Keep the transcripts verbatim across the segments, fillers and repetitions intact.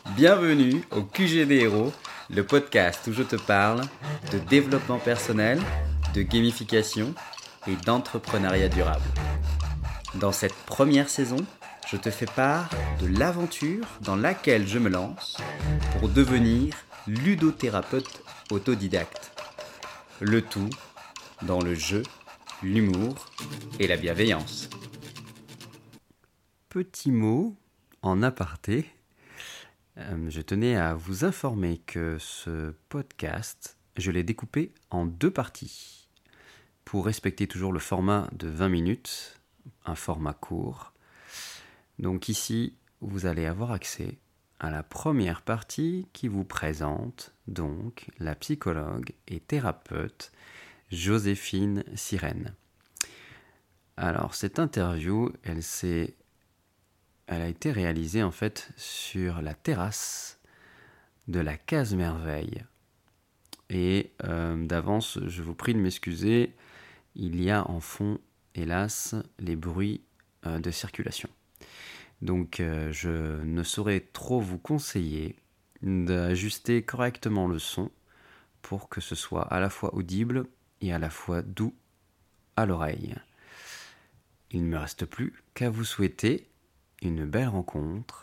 Bienvenue au Q G des Héros, le podcast où je te parle de développement personnel, de gamification et d'entrepreneuriat durable. Dans cette première saison, je te fais part de l'aventure dans laquelle je me lance pour devenir ludothérapeute autodidacte. Le tout dans le jeu, l'humour et la bienveillance. Petit mot en aparté, euh, je tenais à vous informer que ce podcast, je l'ai découpé en deux parties pour respecter toujours le format de vingt minutes, un format court. Donc ici, vous allez avoir accès à la première partie qui vous présente donc la psychologue et thérapeute Joséphine Sirène. Alors cette interview, elle s'est Elle a été réalisée en fait sur la terrasse de la Case Merveille. Et euh, d'avance, je vous prie de m'excuser, il y a en fond, hélas, les bruits euh, de circulation. Donc euh, je ne saurais trop vous conseiller d'ajuster correctement le son pour que ce soit à la fois audible et à la fois doux à l'oreille. Il ne me reste plus qu'à vous souhaiter une belle rencontre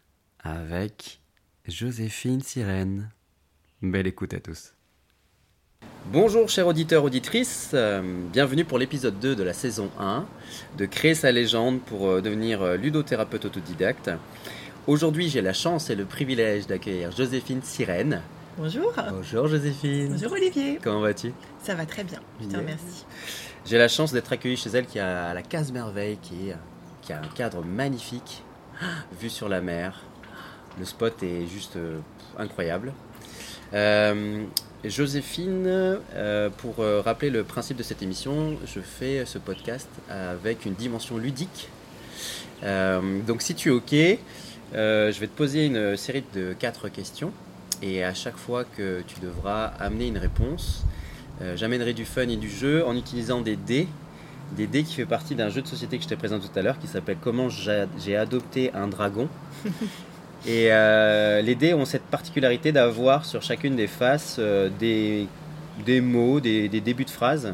avec Joséphine Sirène. Belle écoute à tous. Bonjour chers auditeurs, auditrices, euh, bienvenue pour l'épisode deux de la saison un de Créer sa légende pour euh, devenir euh, ludothérapeute autodidacte. Aujourd'hui j'ai la chance et le privilège d'accueillir Joséphine Sirène. Bonjour. Bonjour Joséphine. Bonjour Olivier. Comment vas-tu ? Ça va très bien, je te Yeah. remercie. J'ai la chance d'être accueilli chez elle qui a la Case Merveille qui est... qui a un cadre magnifique, vue sur la mer. Le spot est juste euh, incroyable. Euh, Joséphine, euh, pour euh, rappeler le principe de cette émission, je fais ce podcast avec une dimension ludique. Euh, donc si tu es OK, euh, je vais te poser une série de quatre questions et à chaque fois que tu devras amener une réponse, euh, j'amènerai du fun et du jeu en utilisant des dés. Des dés qui fait partie d'un jeu de société que je t'ai présenté tout à l'heure qui s'appelle Comment j'ai, j'ai adopté un dragon. Et euh, les dés ont cette particularité d'avoir sur chacune des faces euh, des, des mots, des, des débuts de phrases.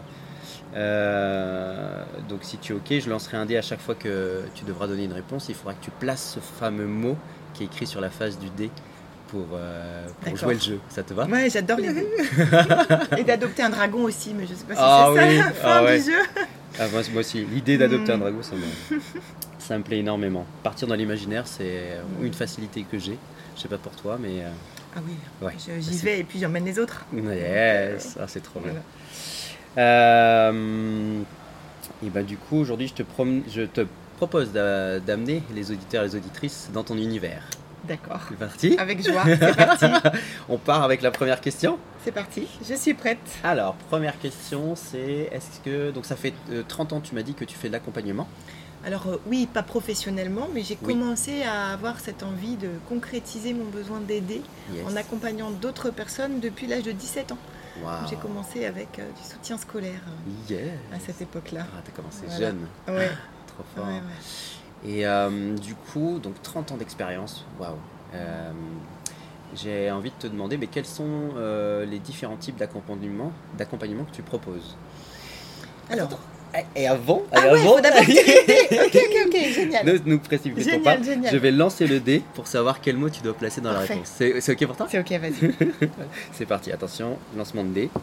Euh, donc si tu es OK, je lancerai un dé à chaque fois que tu devras donner une réponse. Il faudra que tu places ce fameux mot qui est écrit sur la face du dé pour, euh, pour jouer le jeu. Ça te va ? Ouais, j'adore les dés. Et d'adopter un dragon aussi, mais je sais pas si Ah c'est oui, ça la fin ah ouais. du jeu. Ah, moi, moi aussi, l'idée d'adopter Mm. un dragon, ça me, ça me plaît énormément. Partir dans l'imaginaire, c'est une facilité que j'ai. Je sais pas pour toi, mais euh, Ah oui, ouais. je- j'y C'est- vais et puis j'emmène les autres. Yes, ah, c'est trop bien. Voilà. Euh, et ben du coup, aujourd'hui, je te, prom- je te propose d'a- d'amener les auditeurs et les auditrices dans ton univers. D'accord. C'est parti ? Avec joie, c'est parti. On part avec la première question. C'est parti, je suis prête. Alors, première question, c'est est-ce que donc ça fait euh, trente ans, tu m'as dit que tu fais de l'accompagnement. Alors euh, oui, pas professionnellement, mais j'ai Oui. commencé à avoir cette envie de concrétiser mon besoin d'aider Yes. en accompagnant d'autres personnes depuis l'âge de dix-sept ans. Waouh. J'ai commencé avec euh, du soutien scolaire euh, Yes. à cette époque-là. Ah, t'as commencé Voilà. jeune. Ouais. Trop fort. Ouais, ouais. Et euh, du coup, donc trente ans d'expérience, waouh. Euh, j'ai envie de te demander, mais quels sont euh, les différents types d'accompagnement, d'accompagnement que tu proposes ? Alors, Et avant, ah et ouais, avant faut d'abord tirer le dé. Ok, ok, ok, génial. ne nous précipitons Génial, pas. génial. Je vais lancer le dé pour savoir quel mot tu dois placer dans Parfait. la réponse. C'est, c'est ok pour toi ? C'est ok, vas-y. C'est parti, attention, lancement de dé.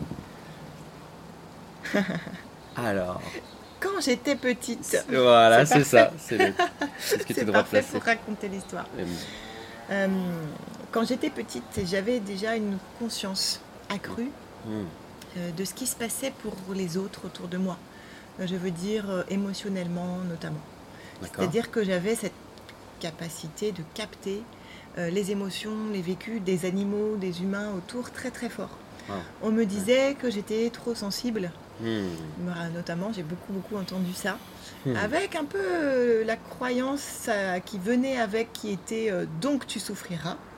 Alors, Quand j'étais petite, voilà, C'est c'est ça. C'est, le- c'est ce que tu c'est devras parfait placer. pour raconter l'histoire. Euh, Euh, quand j'étais petite, j'avais déjà une conscience accrue hmm, euh, de ce qui se passait pour les autres autour de moi. Euh, je veux dire euh, émotionnellement notamment. D'accord. C'est-à-dire que j'avais cette capacité de capter euh, les émotions, les vécus des animaux, des humains autour très très fort. Wow. On me disait que j'étais trop sensible. Hmm, Notamment, j'ai beaucoup beaucoup entendu ça, hmm. avec un peu euh, la croyance euh, qui venait avec, qui était euh, donc tu souffriras.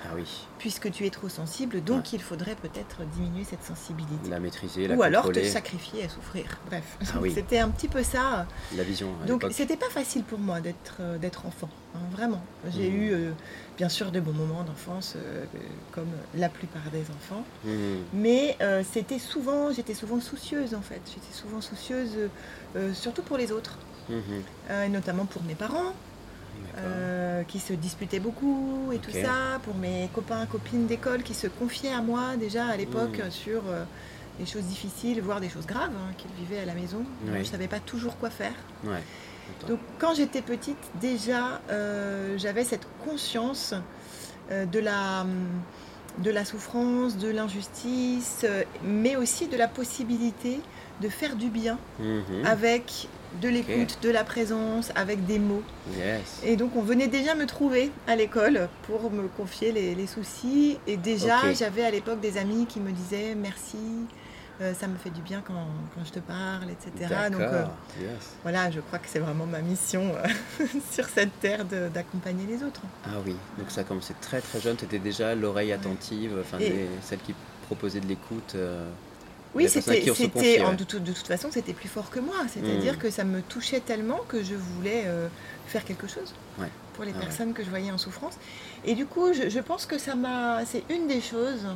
Ah oui. Puisque tu es trop sensible, donc Ouais. il faudrait peut-être diminuer cette sensibilité. La maîtriser, la Ou alors te contrôler. sacrifier à souffrir. Bref, Ah oui. c'était un petit peu ça. La vision à Donc l'époque. c'était pas facile pour moi d'être euh, d'être enfant, hein, vraiment. J'ai Mhm. eu euh, bien sûr de bons moments d'enfance, euh, comme la plupart des enfants. Mhm. Mais euh, c'était souvent, j'étais souvent soucieuse en fait. J'étais souvent soucieuse, euh, surtout pour les autres, Mhm. euh, et notamment pour mes parents. D'accord. Euh, qui se disputaient beaucoup et Ok. tout ça, pour mes copains, copines d'école qui se confiaient à moi déjà à l'époque Mm. sur euh, des choses difficiles, voire des choses graves hein, qu'ils vivaient à la maison. Moi, Oui. je ne savais pas toujours quoi faire. Ouais. Attends. Donc quand j'étais petite, déjà, euh, j'avais cette conscience euh, de, la, de la souffrance, de l'injustice, euh, mais aussi de la possibilité de faire du bien Mhm. avec de l'écoute, de la présence, avec des mots. Yes. Et donc on venait déjà me trouver à l'école pour me confier les, les soucis. Et déjà Ok. j'avais à l'époque des amis qui me disaient merci, euh, ça me fait du bien quand, quand je te parle, et cetera. Donc euh, D'accord. Yes. voilà, je crois que c'est vraiment ma mission euh, sur cette terre de- d'accompagner les autres. Ah oui. Donc ça a commencé très très jeune. Tu étais déjà l'oreille attentive, enfin Et- des- celle qui proposait de l'écoute. euh, Oui, la personne à c'était, qui on se c'était confiait, en- ouais. de, tout- de toute façon, c'était plus fort que moi. C'est-à-dire Mm. que ça me touchait tellement que je voulais euh, faire quelque chose Ouais. pour les Ah ouais. personnes que je voyais en souffrance. Et du coup, je, je pense que ça m'a, c'est une des choses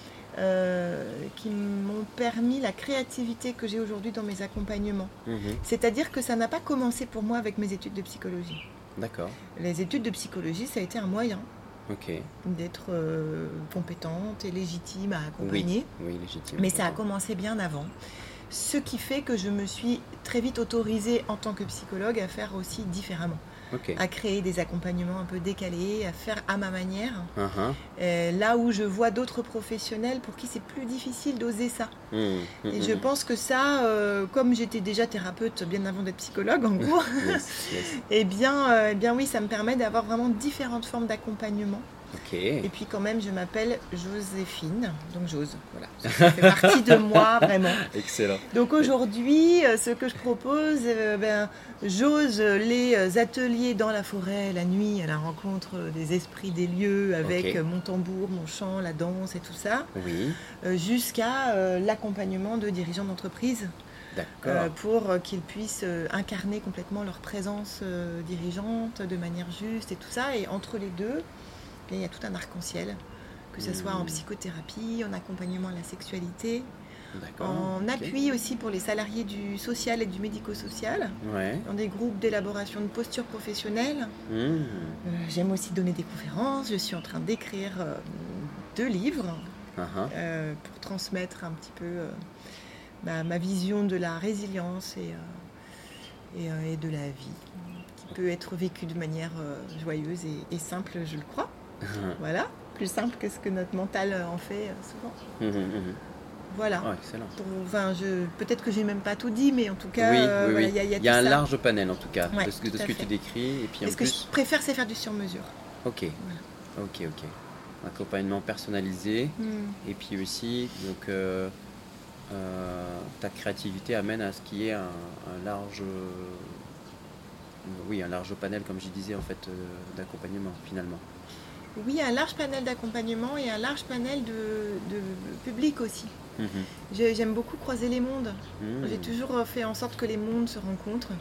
euh, qui m'ont permis la créativité que j'ai aujourd'hui dans mes accompagnements. Mhm. C'est-à-dire que ça n'a pas commencé pour moi avec mes études de psychologie. D'accord. Les études de psychologie, ça a été un moyen Ok. d'être euh, compétente et légitime à accompagner. Oui, légitime. Mais ça a j'entends. commencé bien avant. Ce qui fait que je me suis très vite autorisée en tant que psychologue à faire aussi différemment, Ok. à créer des accompagnements un peu décalés, à faire à ma manière. Uh-huh. Euh, là où je vois d'autres professionnels pour qui c'est plus difficile d'oser ça. Mm. Et Mhm. je pense que ça, euh, comme j'étais déjà thérapeute bien avant d'être psychologue en gros, Yes, yes. eh bien, euh, eh bien oui, ça me permet d'avoir vraiment différentes formes d'accompagnement. Ok. Et puis quand même, je m'appelle Joséphine, donc j'ose. Voilà, ça fait partie de moi vraiment. Excellent. Donc aujourd'hui, euh, ce que je propose, euh, ben, j'ose les euh, ateliers dans la forêt, la nuit, à la rencontre des esprits des lieux, avec Ok. euh, mon tambour, mon chant, la danse et tout ça, Oui. euh, jusqu'à euh, l'accompagnement de dirigeants d'entreprise D'accord. euh, pour euh, qu'ils puissent euh, incarner complètement leur présence euh, dirigeante de manière juste et tout ça. Et entre les deux, bien, il y a tout un arc-en-ciel, que ce soit en Mmh. psychothérapie, en accompagnement à la sexualité, D'accord. en Ok. appui aussi pour les salariés du social et du médico-social, Ouais. dans des groupes d'élaboration de posture professionnelle. Mm. Euh, J'aime aussi donner des conférences. Je suis en train d'écrire euh, deux livres Uh-huh. euh, pour transmettre un petit peu euh, ma, ma vision de la résilience et, euh, et, euh, et de la vie, qui peut être vécue de manière euh, joyeuse et, et simple, je le crois. Voilà, plus simple que ce que notre mental en fait euh, souvent. Mhm, mhm. Voilà. Oh, excellent. Pour- enfin, je, peut-être que j'ai même pas tout dit, mais en tout cas, oui, euh, oui, voilà, oui. il y a, il y a Il y a tout un ça. large panel en tout cas Ouais, de ce, que- de tout ce à que fait. tu décris. Et puis Et en ce que plus, je préfère, c'est faire du sur-mesure. ok, ok, ok. Accompagnement personnalisé. Hmm. Et puis aussi, donc, euh, euh, ta créativité amène à ce qu'il y ait un, un large, euh, oui, un large panel, comme je disais en fait, euh, d'accompagnement finalement. Oui, un large panel d'accompagnement et un large panel de, de public aussi. Mhm. J'ai- J'aime beaucoup croiser les mondes. Mm. J'ai toujours fait en sorte que les mondes se rencontrent.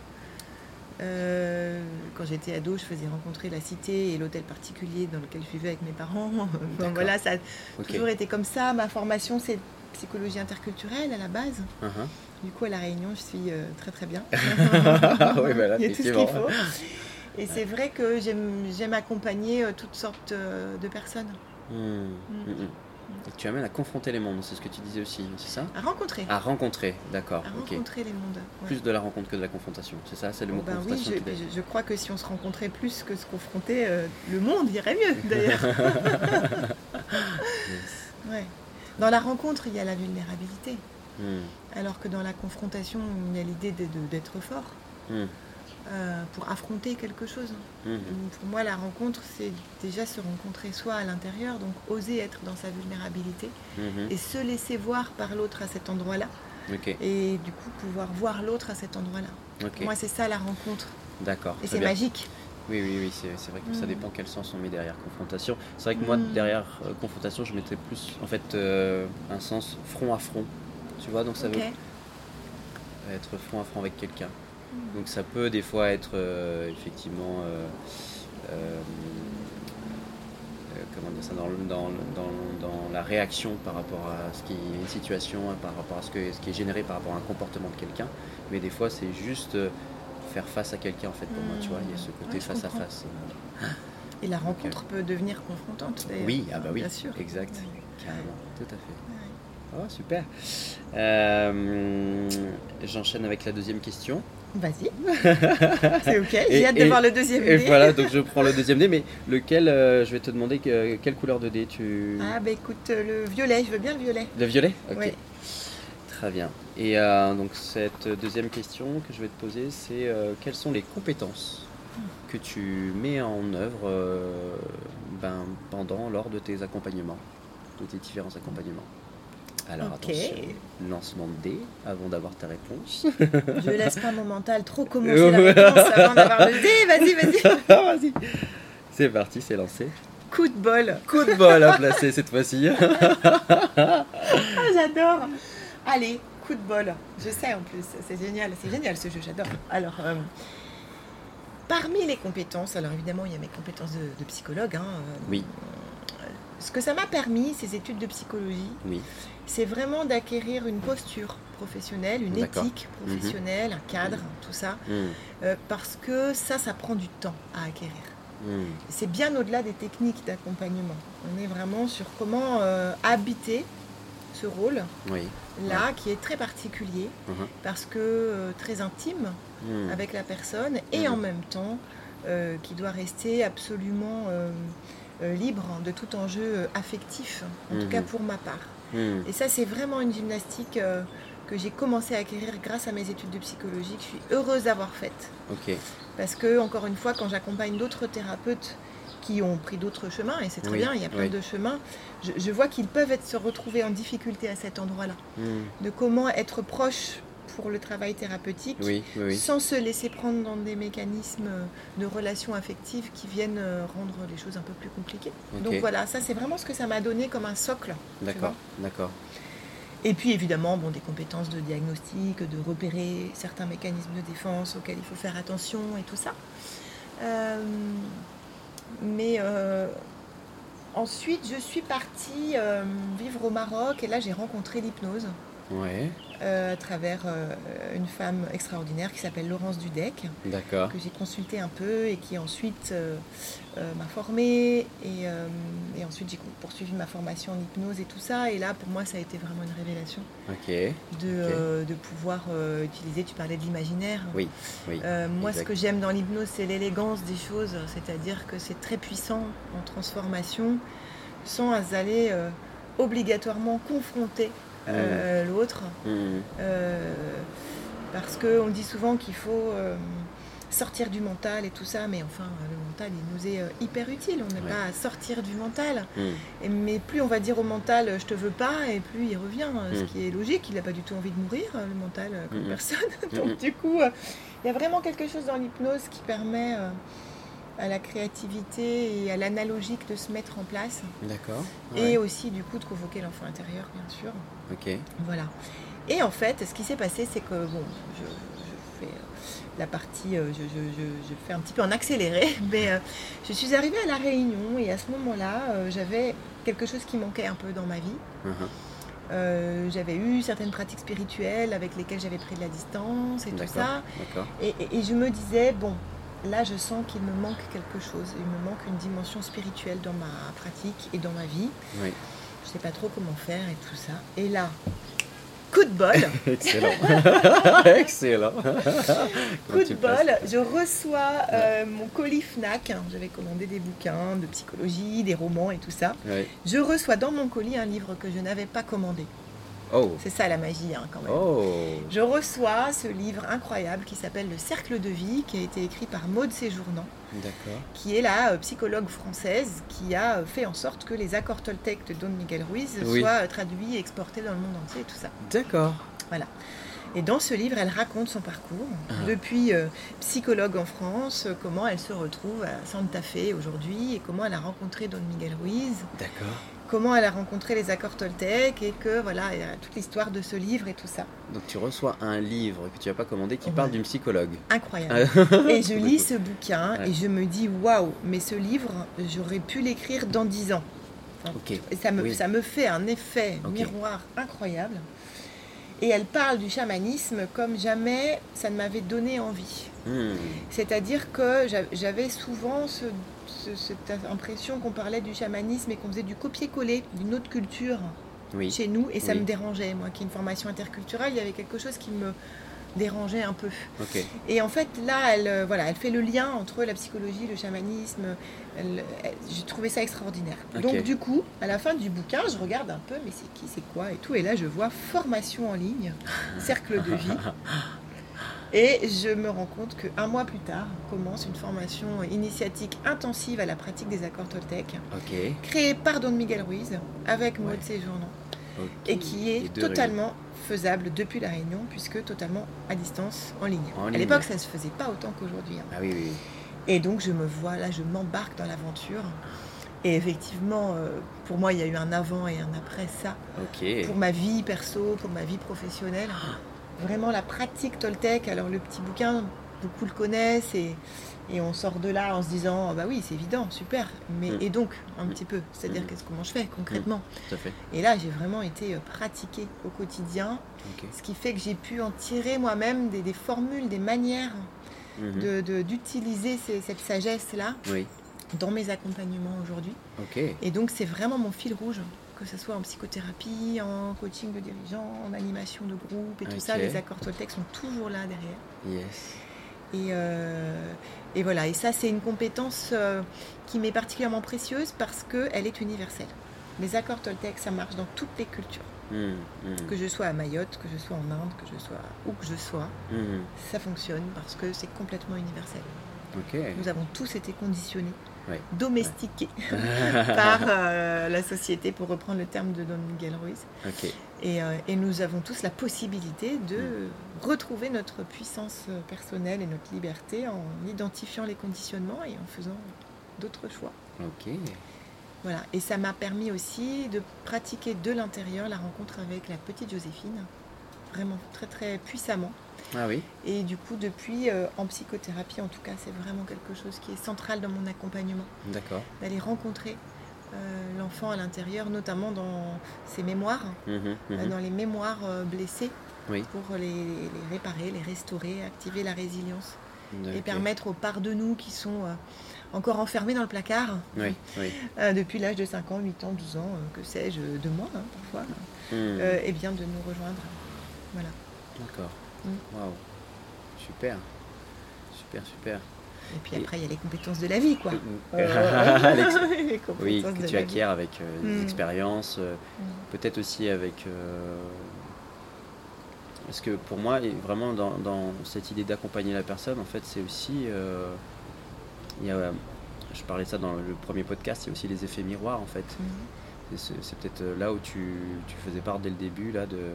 Euh, quand j'étais ado, je faisais rencontrer la cité et l'hôtel particulier dans lequel je vivais avec mes parents. Enfin, D'accord. voilà, ça a Ok. toujours été comme ça. Ma formation, c'est psychologie interculturelle à la base. Uh-huh. Du coup, à La Réunion, je suis euh, très très bien. Oui, voilà, Il y a tout ce qu'il effectivement. faut. Et c'est vrai que j'aime j'aime accompagner euh, toutes sortes euh, de personnes. Mm. Mm, mm. Et tu amènes à confronter les mondes, c'est ce que tu disais aussi, c'est ça? À rencontrer. À rencontrer, d'accord, à ok. rencontrer les mondes. ouais. Plus de la rencontre que de la confrontation, c'est ça? C'est le mot Ben oui, confrontation je, qui est- je- je crois que si on se rencontrait plus que se confronter, euh, le monde irait mieux d'ailleurs. Yes. Ouais. Dans la rencontre, il y a la vulnérabilité, Mm. alors que dans la confrontation, il y a l'idée de- de- d'être fort Mm. euh, pour affronter quelque chose. Mhm. Pour moi, la rencontre, c'est déjà se rencontrer soi à l'intérieur, donc oser être dans sa vulnérabilité Mhm. et se laisser voir par l'autre à cet endroit-là, Ok, et du coup pouvoir voir l'autre à cet endroit-là. ok, Pour moi, c'est ça la rencontre, d'accord. et très c'est bien. magique. Oui, oui, oui, c'est, c'est vrai que Mm. ça dépend quel sens on met derrière confrontation. C'est vrai que moi, Mm. derrière euh, confrontation, je mettais plus, en fait, euh, un sens front à front. Tu vois, donc ça Ok. veut être front à front avec quelqu'un. Mm. Donc ça peut des fois être euh, effectivement, euh, euh, euh, comment dire ça, dans, le- dans, le- dans, le- dans la réaction par rapport à ce qui est une situation, hein, par rapport à ce, que, ce qui est généré par rapport à un comportement de quelqu'un. Mais des fois, c'est juste euh, faire face à quelqu'un, en fait, pour moi, tu vois. Il y a ce côté Ouais, je face à comprends. face. Et la rencontre peut devenir confrontante d'ailleurs. Oui, ah bah oui, Bien sûr. exact, Ouais. carrément, tout à fait. Ouais. Oh, super. Euh, j'enchaîne avec la deuxième question. Vas-y. C'est ok. Et- J'ai hâte de et- voir le deuxième Et dé. voilà, donc je prends le deuxième dé, mais lequel, euh, je vais te demander que- quelle couleur de dé tu... Ah bah écoute, euh, le violet, je veux bien le violet. Le violet. Ok, Ouais. très bien. Et euh, donc cette deuxième question que je vais te poser, c'est euh, quelles sont les compétences que tu mets en œuvre euh, ben, pendant, lors de tes accompagnements, de tes différents accompagnements. Alors Ok. attention, lancement de dés avant d'avoir ta réponse. Je laisse pas mon mental trop commencer la réponse avant d'avoir le dé. Vas-y, vas-y. Vas-y. C'est parti, c'est lancé. Coup de bol. Coup de bol à placer cette fois-ci. Ah, j'adore. Allez, coup de bol. Je sais en plus, c'est génial, c'est génial ce jeu, j'adore. Alors, euh, parmi les compétences, alors évidemment il y a mes compétences de, de psychologue. Hein, euh, Oui, Ce que ça m'a permis, ces études de psychologie, oui, c'est vraiment d'acquérir une posture professionnelle, une D'accord. éthique professionnelle, un cadre, tout ça, Mmh, euh, parce que ça, ça prend du temps à acquérir. mmh, C'est bien au-delà des techniques d'accompagnement. On est vraiment sur comment euh, habiter ce rôle oui, là qui est très particulier mhm, parce que euh, très intime mmh, avec la personne et Mhm. en même temps euh, qui doit rester absolument euh, euh, libre de tout enjeu euh, affectif, en tout Mhm. cas pour ma part. mmh. Et ça, c'est vraiment une gymnastique euh, que j'ai commencé à acquérir grâce à mes études de psychologie, que je suis heureuse d'avoir faite. Ok, Parce que, encore une fois, quand j'accompagne d'autres thérapeutes qui ont pris d'autres chemins, et c'est très Oui, bien, il y a plein oui. de chemins, je, je vois qu'ils peuvent être, se retrouver en difficulté à cet endroit-là. mmh. De comment être proche pour le travail thérapeutique, Oui, oui, oui. sans se laisser prendre dans des mécanismes de relations affectives qui viennent euh, rendre les choses un peu plus compliquées. Ok. Donc voilà, ça c'est vraiment ce que ça m'a donné comme un socle. tu D'accord, vois. d'accord. Et puis évidemment, bon, des compétences de diagnostic, de repérer certains mécanismes de défense auxquels il faut faire attention et tout ça. Euh, mais euh, ensuite, je suis partie euh, vivre au Maroc et là j'ai rencontré l'hypnose. Ouais, euh, à travers euh, une femme extraordinaire qui s'appelle Laurence Dudek, d'accord. que j'ai consultée un peu et qui ensuite euh, euh, m'a formée. Et, euh, et ensuite, j'ai poursuivi ma formation en hypnose et tout ça. Et là, pour moi, ça a été vraiment une révélation Ok, de, Ok. euh, de pouvoir euh, utiliser, tu parlais de l'imaginaire. oui, oui. Euh, moi, exact. ce que j'aime dans l'hypnose, c'est l'élégance des choses, c'est-à-dire que c'est très puissant en transformation, sans aller euh, obligatoirement confronter euh, l'autre. Mmh, Euh, parce qu'on dit souvent qu'il faut euh, sortir du mental et tout ça, mais enfin, le mental, il nous est euh, hyper utile. On n'est Ouais. pas à sortir du mental. mmh. Et, mais plus on va dire au mental, je te veux pas, et plus il revient. euh, Ce Mm. qui est logique, il n'a pas du tout envie de mourir, euh, le mental, euh, comme Mm. personne. Mm. Donc du coup, euh, il y a vraiment quelque chose dans l'hypnose qui permet euh, à la créativité et à l'analogique de se mettre en place. D'accord. Et ouais. aussi, du coup, de convoquer l'enfant intérieur, bien sûr. Ok. Voilà. Et en fait, ce qui s'est passé, c'est que bon, je, je fais euh, la partie, euh, je, je, je, je fais un petit peu en accéléré, mais euh, je suis arrivée à La Réunion et à ce moment-là, euh, j'avais quelque chose qui manquait un peu dans ma vie. Mhm. Euh, j'avais eu certaines pratiques spirituelles avec lesquelles j'avais pris de la distance et tout D'accord. ça. D'accord. Et, et- et je me disais, bon, là, je sens qu'il me manque quelque chose. Il me manque une dimension spirituelle dans ma pratique et dans ma vie. Oui. Je sais pas trop comment faire et tout ça. Et là, coup de bol. Excellent. Excellent. Coup de bol, je reçois euh, mon colis Fnac. J'avais commandé des bouquins de psychologie, des romans et tout ça. Oui. Je reçois dans mon colis un livre que je n'avais pas commandé. Oh. C'est ça la magie, hein, quand même. Oh. Je reçois ce livre incroyable qui s'appelle Le Cercle de vie, qui a été écrit par Maude Séjournant, D'accord. qui est la euh, psychologue française qui a euh, fait en sorte que les accords Toltec de Don Miguel Ruiz Oui. soient euh, traduits et exportés dans le monde entier et tout ça. D'accord. Voilà. Et dans ce livre, elle raconte son parcours, Ah. depuis euh, psychologue en France, euh, comment elle se retrouve à Santa Fe aujourd'hui, et comment elle a rencontré Don Miguel Ruiz, D'accord. comment elle a rencontré les accords toltèques, et que voilà, il y a toute l'histoire de ce livre et tout ça. Donc tu reçois un livre que tu n'as pas commandé qui Ouais. parle d'une psychologue. Incroyable. Et je lis ce bouquin Ouais. et je me dis waouh, mais ce livre, j'aurais pu l'écrire dans dix ans. Enfin, Ok. et ça me, Oui. ça me fait un effet Ok. miroir incroyable. Et elle parle du chamanisme comme jamais ça ne m'avait donné envie. Hmm. C'est-à-dire que j'a- j'avais souvent ce- ce- cette impression qu'on parlait du chamanisme et qu'on faisait du copier-coller d'une autre culture Oui. chez nous. Et ça Oui. me dérangeait. Moi qui ai une formation interculturelle, il y avait quelque chose qui me dérangeait un peu. Ok. Et en fait, là, elle, euh, voilà, elle fait le lien entre la psychologie, le chamanisme. Elle- elle- j'ai trouvé ça extraordinaire. Ok. Donc, du coup, à la fin du bouquin, je regarde un peu, mais c'est qui, c'est quoi et tout. Et là, je vois formation en ligne, cercle de vie. Et je me rends compte qu'un mois plus tard, commence une formation initiatique intensive à la pratique des accords toltèques, Ok. créée par Don Miguel Ruiz, avec Maud Ouais. Séjournant, Ok. et qui est Et de totalement faisable depuis La Réunion, puisque totalement à distance, en ligne. En à ligne. l'époque, ça ne se faisait pas autant qu'aujourd'hui. hein. Ah oui, oui. Et donc, je me vois là, je m'embarque dans l'aventure. Et effectivement, euh, pour moi, il y a eu un avant et un après ça. Ok. Pour ma vie perso, pour ma vie professionnelle. Vraiment, la pratique toltèque. Alors, le petit bouquin, beaucoup le connaissent et, et on sort de là en se disant, ah bah oui, c'est évident, super. Mais Mm. et donc, un Mm. petit peu, c'est-à dire Mm. qu'est-ce comment je fais concrètement. Tout à fait. Et là, j'ai vraiment été euh, pratiquée au quotidien, Ok. ce qui fait que j'ai pu en tirer moi-même des, des formules, des manières Mhm. de- de- d'utiliser ces- cette sagesse-là Oui. dans mes accompagnements aujourd'hui. Ok. Et donc, c'est vraiment mon fil rouge, que ce soit en psychothérapie, en coaching de dirigeants, en animation de groupe et tout ça. Ok. Les accords toltèques sont toujours là derrière. Yes. Et, euh, et voilà, et ça, c'est une compétence euh, qui m'est particulièrement précieuse parce qu'elle est universelle. Les accords toltèques, ça marche dans toutes les cultures. Hmm, hmm. Que je sois à Mayotte, que je sois en Inde, que je sois où que je sois, Hmm. ça fonctionne parce que c'est complètement universel. Ok. Nous avons tous été conditionnés, Ouais. domestiqués par euh, la société, pour reprendre le terme de Don Miguel Ruiz. Ok. Et, euh, et nous avons tous la possibilité de retrouver notre puissance personnelle et notre liberté en identifiant les conditionnements et en faisant d'autres choix. Ok. Voilà. Et ça m'a permis aussi de pratiquer de l'intérieur la rencontre avec la petite Joséphine, vraiment très très puissamment. Ah oui. Et du coup, depuis, euh, en psychothérapie, en tout cas, c'est vraiment quelque chose qui est central dans mon accompagnement, D'accord. d'aller rencontrer euh, l'enfant à l'intérieur, notamment dans ses mémoires, Mhm, euh, mhm. dans les mémoires euh, blessées, Oui. pour les, les réparer, les restaurer, activer la résilience et Ok. permettre aux parts de nous qui sont euh, encore enfermées dans le placard Oui. Oui. euh, depuis l'âge de cinq ans, huit ans, douze ans, euh, que sais-je, de moi hein, parfois, Hmm. euh, eh bien de nous rejoindre. Voilà. D'accord. Mm. Waouh. Super. Super, super. Et puis Et- après, il y a les compétences de la vie, quoi. Euh, Euh, Alex- les Oui, compétences que de tu la acquiers avec euh, des Mm. expériences, euh, Mm. peut-être aussi avec... euh, Parce que pour moi, et vraiment dans, dans cette idée d'accompagner la personne, en fait, c'est aussi... euh, il y a, euh, je parlais de ça dans le premier podcast, il y a aussi les effets miroirs, en fait. vie. Et C'est c'est peut-être là où tu, tu faisais part dès le début, là, de,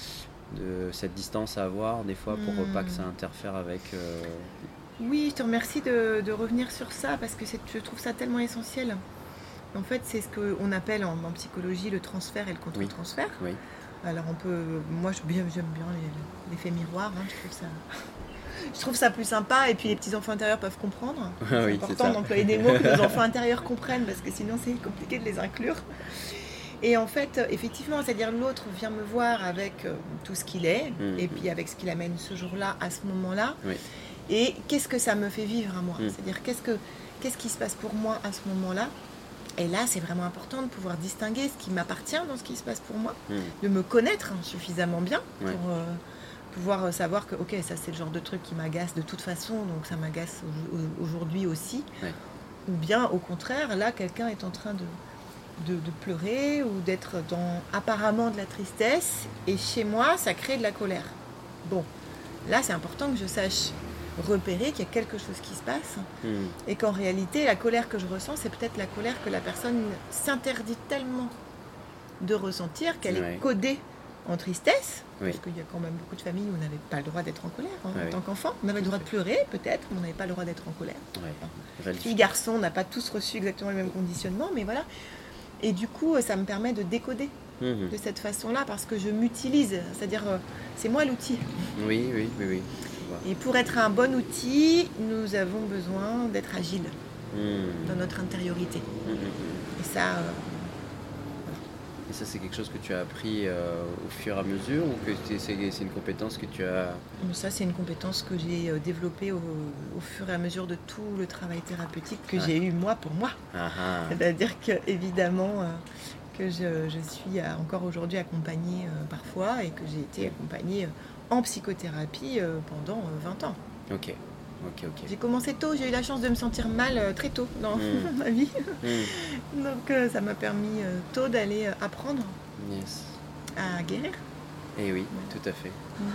de cette distance à avoir, des fois, pour Mm. pas que ça interfère avec... euh, Oui, je te remercie de, de revenir sur ça parce que c'est- je trouve ça tellement essentiel. En fait, c'est ce qu'on appelle en, en psychologie le transfert et le contre-transfert. Oui. Alors on peut, moi je- bien- j'aime bien les- l'effet miroir, hein, je trouve ça, je trouve ça plus sympa. Et puis les petits enfants intérieurs peuvent comprendre. C'est Oui, c'est important ça. d'employer des mots que nos enfants intérieurs comprennent parce que sinon c'est compliqué de les inclure. Et en fait, effectivement, c'est-à-dire l'autre vient me voir avec euh, tout ce qu'il est Mhm. et puis avec ce qu'il amène ce jour-là, à ce moment-là. Oui. Et qu'est-ce que ça me fait vivre à moi Mm. C'est-à-dire qu'est-ce, que, qu'est-ce qui se passe pour moi à ce moment-là. Et là, c'est vraiment important de pouvoir distinguer ce qui m'appartient dans ce qui se passe pour moi, Hmm. de me connaître hein, suffisamment bien Ouais. pour euh, pouvoir euh, savoir que, ok, ça c'est le genre de truc qui m'agace de toute façon, donc ça m'agace au- au- aujourd'hui aussi. Ouais. Ou bien, au contraire, là, quelqu'un est en train de, de, de pleurer ou d'être dans apparemment de la tristesse, et chez moi, ça crée de la colère. Bon, là, c'est important que je sache repérer qu'il y a quelque chose qui se passe Hmm. et qu'en réalité, la colère que je ressens, c'est peut-être la colère que la personne s'interdit tellement de ressentir qu'elle Ouais. est codée en tristesse, Oui. parce qu'il y a quand même beaucoup de familles où on n'avait pas le droit d'être en colère hein, Ah en oui. tant qu'enfant. On avait le droit de pleurer peut-être, mais on n'avait pas le droit d'être en colère. Ouais. Réelle Filles, garçons, on n'a pas tous reçu exactement le même conditionnement, mais voilà. Et du coup, ça me permet de décoder Mhm. de cette façon-là, parce que je m'utilise, c'est-à-dire euh, c'est moi l'outil. Oui, oui, oui, oui. Je vois. Et pour être un bon outil, nous avons besoin d'être agile Mhm. dans notre intériorité. Mhm, mhm. Et ça, euh, Et ça, c'est quelque chose que tu as appris euh, au fur et à mesure ou que c'est, c'est c'est une compétence que tu as... ça, c'est une compétence que j'ai euh, développée au, au fur et à mesure de tout le travail thérapeutique que Ah. j'ai eu moi pour moi. Ah ah. C'est-à-dire que évidemment euh, que je, je suis euh, encore aujourd'hui accompagnée euh, parfois et que j'ai été accompagnée euh, en psychothérapie euh, pendant euh, vingt ans. Ok, ok, ok. J'ai commencé tôt, j'ai eu la chance de me sentir mal euh, très tôt dans Mm. ma vie. Mhm. Donc euh, ça m'a permis euh, tôt d'aller euh, apprendre Yes. à guérir. Eh oui, tout à fait.